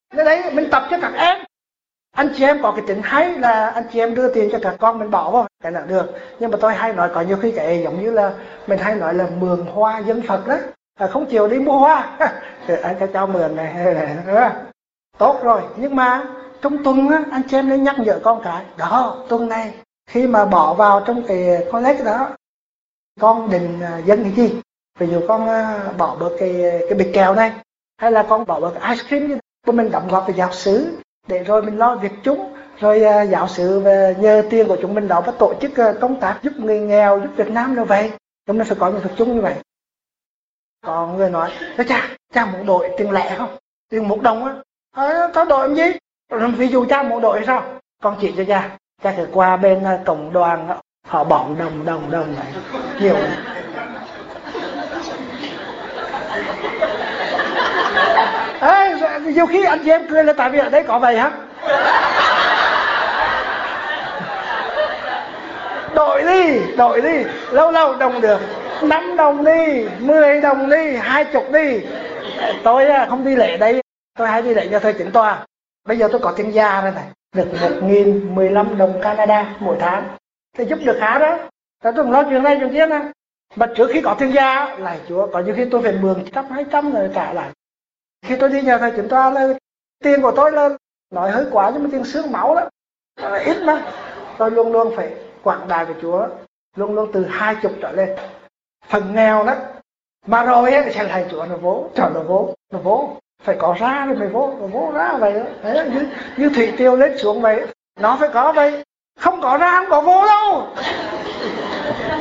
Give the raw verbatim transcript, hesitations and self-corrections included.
Cái đấy mình tập cho các em. Anh chị em có cái tính hay là anh chị em đưa tiền cho các con mình bỏ vào, cái nào được. Nhưng mà tôi hay nói có nhiều khi cái giống như là mình hay nói là mượn hoa dân Phật đó, à, không chịu đi mua hoa. Anh cho cho mượn này, này tốt rồi. Nhưng mà trong tuần á, anh chị em nên nhắc nhở con cái đó, tuần này khi mà bỏ vào trong cái con lết đó, con định dân cái gì. Ví dụ con bỏ bớt cái cái bịch kẹo này, hay là con bỏ bớt cái ice cream của mình đóng góp về giáo xứ, để rồi mình lo việc chúng. Rồi uh, giáo xứ về nhờ tiền của chúng mình đó và tổ chức uh, công tác giúp người nghèo, giúp Việt Nam như vậy. Chúng mình phải có những việc chung như vậy. Có người nói, cha, cha muốn đổi tiền lẻ không? Tiền một đồng á. À, tao đổi làm gì? Ví dụ cha muốn đổi sao? Con chỉ cho cha. Cha phải qua bên uh, tổng đoàn, họ bỏng đồng, đồng, đồng này. Nhiều này. À, nhiều khi anh chị em cười là tại vì ở đây có vậy hả? Đổi đi, đổi đi, lâu lâu đồng được, năm đồng đi, mười đồng đi, hai chục đi. Tôi không đi lễ đây, tôi hay đi lễ cho thầy chính tòa. Bây giờ tôi có tiền già rồi này, được một nghìn mười lăm đồng Canada mỗi tháng, thì giúp được khá đó. Tôi không lo chuyện này chuyện kia nè. Mà trước khi có tiền già, lại Chúa, có những khi tôi phải mượn trăm hai trăm rồi trả lại. Khi tôi đi nhờ thầy chính tòa là tiền của tôi là nói hơi quá, nhưng mà tiền xương máu đó là ít mà. Tôi luôn luôn phải quảng đại của Chúa, luôn luôn từ hai chục trở lên. Phần nghèo đó mà rồi ấy, sẽ lại Chúa nó vô, trời nó vô, nó vô phải có ra rồi mới vô, nó vô ra vậy đó. Đấy, như, như thủy triều lên xuống vậy, nó phải có vậy, không có ra không có vô đâu.